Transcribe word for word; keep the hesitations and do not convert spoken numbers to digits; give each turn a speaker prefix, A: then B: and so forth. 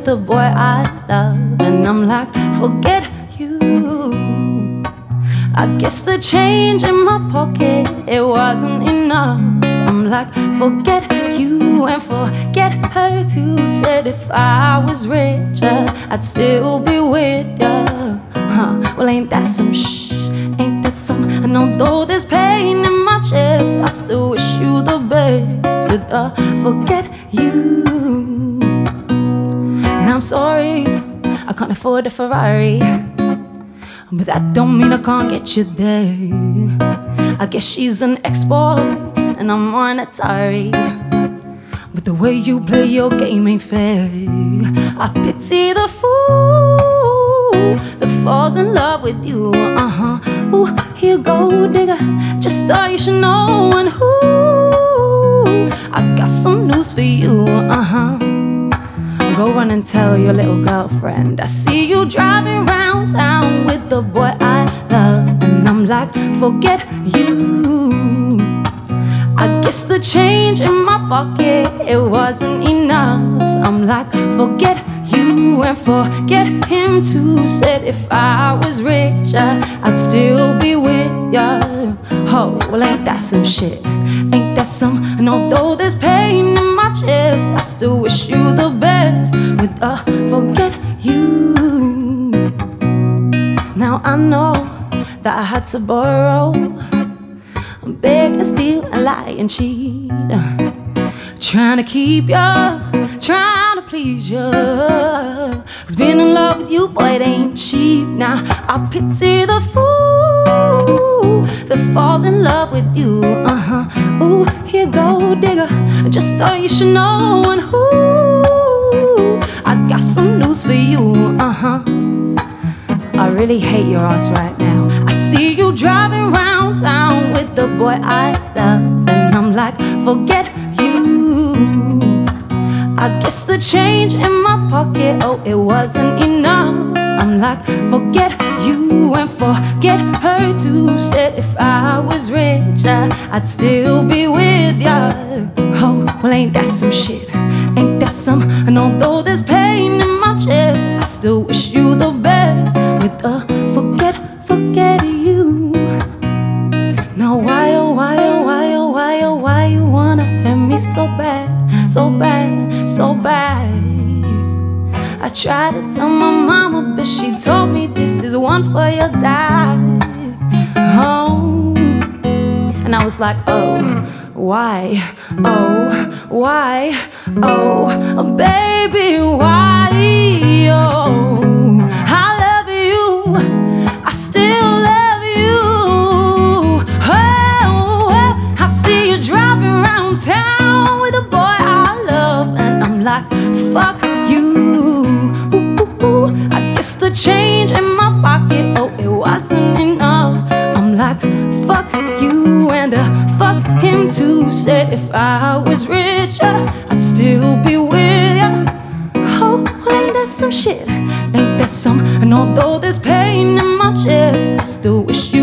A: the boy I love, and I'm like, forget you. I guess the change in my pocket, it wasn't enough. I'm like, forget you and forget her too. Said if I was richer, I'd still be with ya. Huh, well ain't that some shh, ain't that some. And although there's pain in my chest, I still wish you the best with the forget you. And I'm sorry, I can't afford a Ferrari, but that don't mean I can't get you there. I guess she's an Xbox and I'm on Atari, but the way you play your game ain't fair. I pity the fool that falls in love with you. Uh-huh. Ooh, here go digger, just thought you should know. And who, I got some news for you. Uh-huh. Go run and tell your little girlfriend I see you driving round town with the boy I love, and I'm like, forget you. I guess the change in my pocket, it wasn't enough. I'm like, forget you and forget him too. Said if I was richer, I'd still be with ya. Oh, well ain't that some shit, ain't that some. And although there's pain in my chest, I still wish you the best with a forget you. Now I know that I had to borrow, beg and steal and lie and cheat, trying to keep ya, trying to please ya. Cause being in love with you, boy, it ain't cheap. Now I pity the fool that falls in love with you. Uh-huh. Ooh, here go digger, I just thought you should know. And who, I got some news for you. Uh-huh. I really hate your ass right now. I see you driving round town with the boy I love, and I'm like, forget you. I guess the change in my pocket, oh, it wasn't enough. I'm like, forget you and forget her too. Said if I was richer, I'd still be with ya. Oh, well ain't that some shit, ain't that some. And although there's pain in my chest, I still wish you the best with a forget, forget you. Now why, oh, why, oh, why, oh, why, oh, why you wanna hurt me so bad, so bad, so bad? I tried to tell my mama, but she told me this is one for your dad. Oh, and I was like, oh, why, oh, why, oh, baby, why, oh, I love you, I still love you. Oh, oh, I see you driving around town with a boy I love, and I'm like, fuck you. Ooh, ooh, ooh. I guess the change in my pocket, oh, it wasn't enough. I'm like, fuck you and uh, fuck him too. Said if I was richer, I'd still be with ya. Oh, well ain't that some shit, ain't that some. And although there's pain in my chest, I still wish you